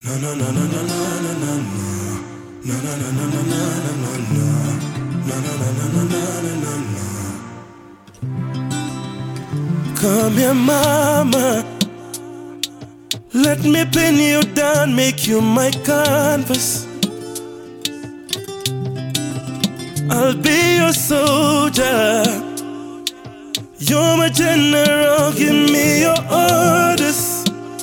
Come here, mama. Let me pin you down, make you my canvas. I'll be your soldier. You're my general, give me your orders,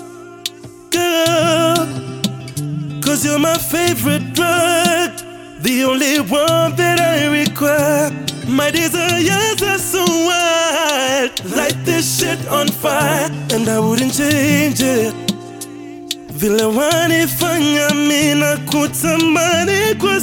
girl. Cause you're my favorite drug, the only one that I require. My desires are so wild, light this shit on fire, and I wouldn't change it. Vile wanifanya mina kutamani kwa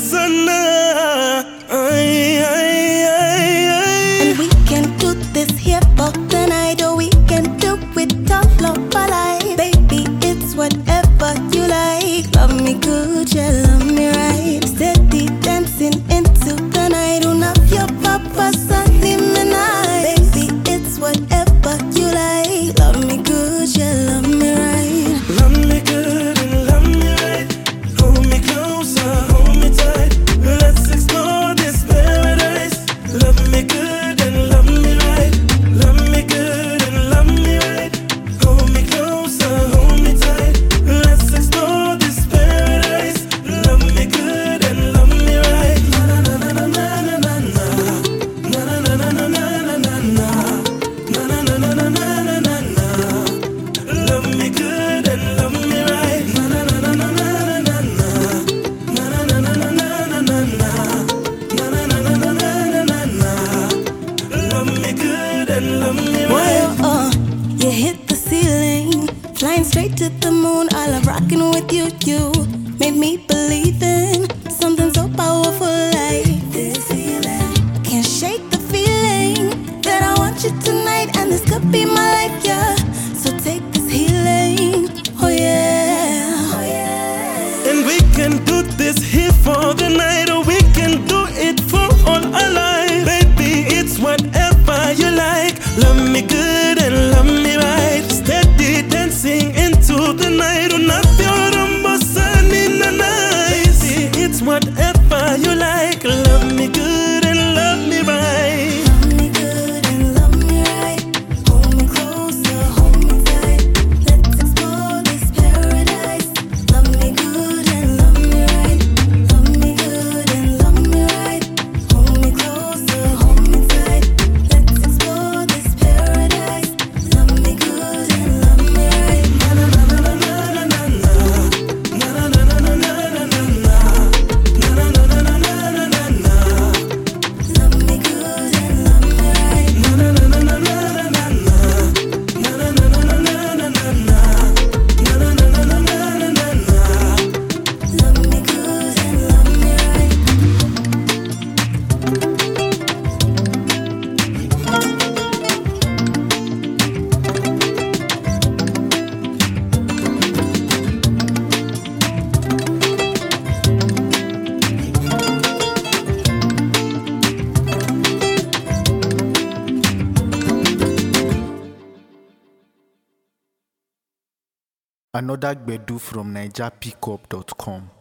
sana. Ay, ay, ay, ay. And we can do this here for the night, or we can do it all of our life. Baby, it's whatever you like. Love me good, yeah, love me right. Steady dancing into the night. Una your papa Sunday midnight. Baby, it's whatever you like. Love me good, yeah, love me right. Love me good and love me right. Hold me closer, hold me tight. Let's explore this paradise. Love me good and love me right. Love me good and love me right. Hold me closer, hold me tight. Let's explore this paradise. Love me good and love me right. Na na na na na na na. Na na na na na na na na. Na na na na na na na na. Love me good and love me right. Na na na na na na na na. Na na na na na na na na. Na na na na na na na na. Love me good and love me right. Whoa, you hit the ceiling, flying straight to the moon. I love rocking with you. You made me believe in something so powerful like this feeling. Can't shake the feeling that I want you tonight, and this could be my life, yeah. So take this healing, oh yeah, oh yeah. And we can do this here for the night, or we can do it for all our life. Baby, it's whatever you like. Love me good and love me right. Steady dancing into the night. Una fiorombo sunny na night. Baby, it's whatever you like. Love me good and love me right. Love me good and love me right. Hold me closer, hold me tight. Let's explore this paradise. Love me good and love me right. Love me good and love me right. Hold me closer, hold me tight. Let's explore this paradise. Love me good and love me right. Na na na na na na na. Na na na na na na na na. Na na na na na na na na. Love me good and love me right. Na na na na na na na na. Na na na na na na na na. Na na na na na na na na. Love me good and love me right. Another Gbedu from NigerPickup.com.